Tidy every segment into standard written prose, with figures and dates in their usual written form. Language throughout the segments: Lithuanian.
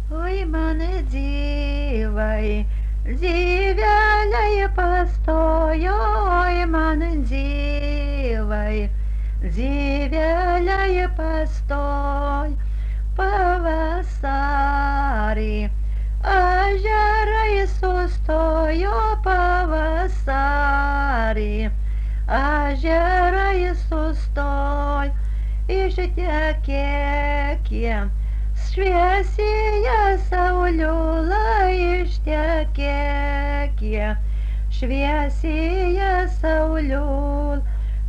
Oi man dzīvai, dzīvēļai pastojo, oi man dzīvai, dzīvēļai pastoj, pavasarī. Ežerai sustojo pavasarī, ežerai sustoj, ištekėkie. Šviesyje sauliula ištekėkie, šviesyje sauliul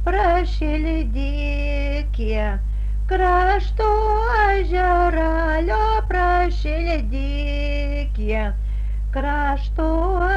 prašildykie, kraštų ežeralio prašildykie, kraštų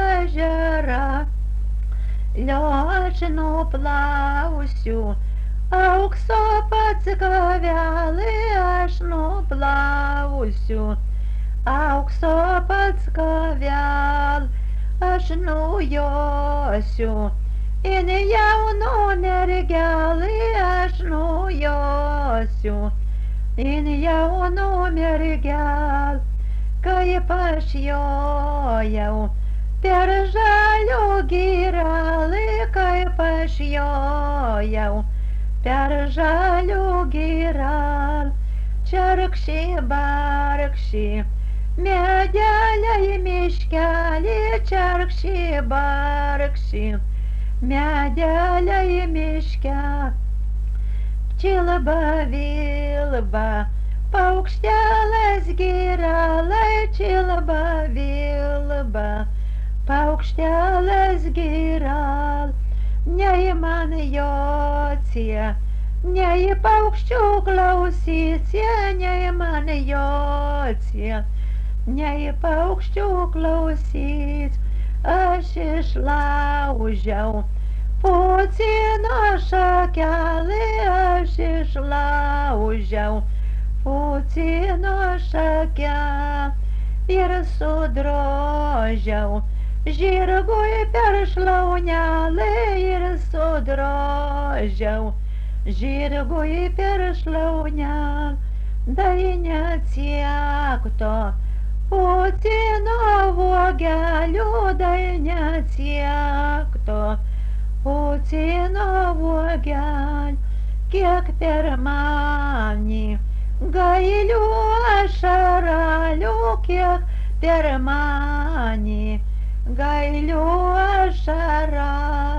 ežeralio aš nuplausiu. Aukso pats gavelį aš nuplausiu, aukso pats gavel aš nujosiu, in jauno mergelį aš nujosiu, in jauno mergel, kaip aš jojau, per žalių girelį, kaip aš jojau. Per žalių giral, čarkši barkši, medeliai miškelį, čarkši barkši, medeliai miškelį. Čilba vilba, paukštelis giralai, čilba vilba, paukštelis giral. Nei man jocie, nei paukščių klausycie, nei man jocie, nei paukščių klausyt, aš išlaužiau. Pucino šakelį aš išlaužiau, pucino šakelį ir sudrožiau. Žirgui per šlaunelį ir sudrožiau, žirgui per šlaunelį, dai neatsiekto, pucino vuogelių, dai neatsiekto, pucino vuogelių, kiek per manį, gailių ašaralių, kiek per manį. Gailių ašarą.